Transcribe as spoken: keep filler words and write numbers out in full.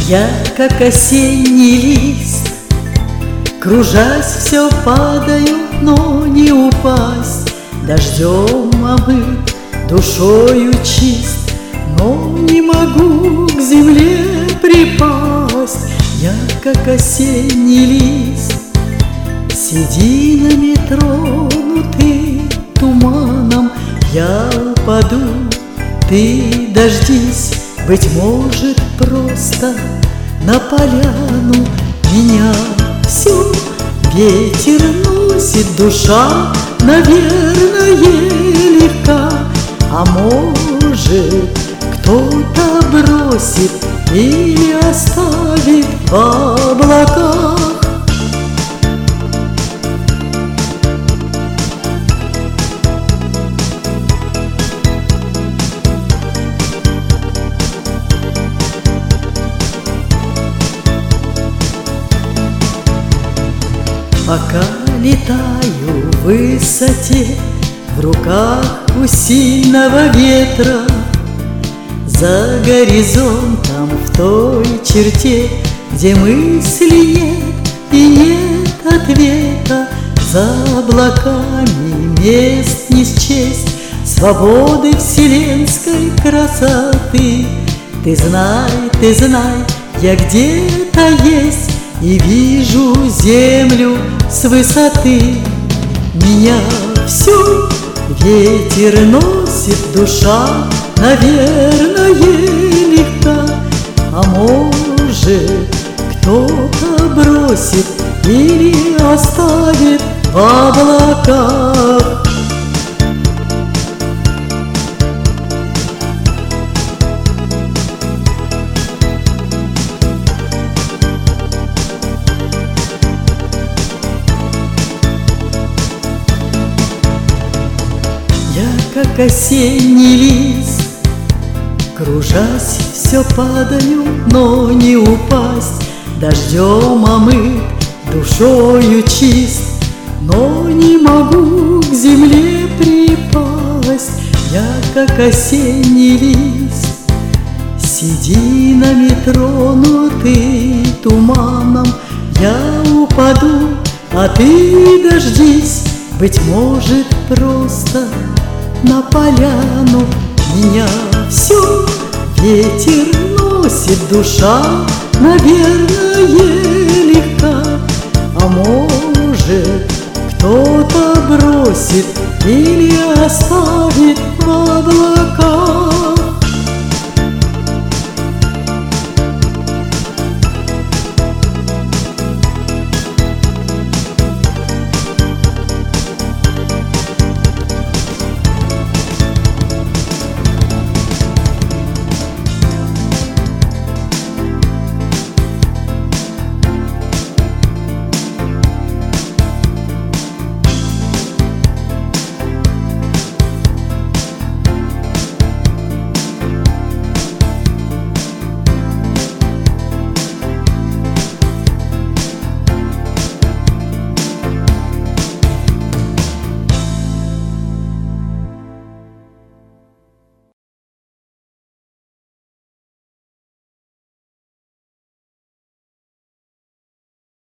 Я, как осенний лист, кружась, все падаю, но не упасть. Дождем омыт, душою чист, но не могу к земле припасть. Я, как осенний лист, сединами тронутый туманом, я упаду, ты дождись. Быть может, просто на поляну меня всю ветер носит, душа, наверное, легка. А может, кто-то бросит или оставит в облаках. Пока летаю в высоте, в руках у сильного ветра, за горизонтом в той черте, где мысли нет и нет ответа, за облаками мест не счесть, свободы вселенской красоты. Ты знай, ты знай, я где-то есть и вижу землю с высоты. Меня всю ветер носит, душа, наверное, легка. А может, кто-то бросит или оставит в облаках. Я, как осенний лист, кружась, все падаю, но не упасть. Дождем омыт, душою чист, но не могу к земле припасть. Я, как осенний лист, сединами тронутый туманом, я упаду, а ты дождись. Быть может, просто на поляну меня всю ветер носит, душа, наверное, легка. А может, кто-то бросит или оставит в облаках.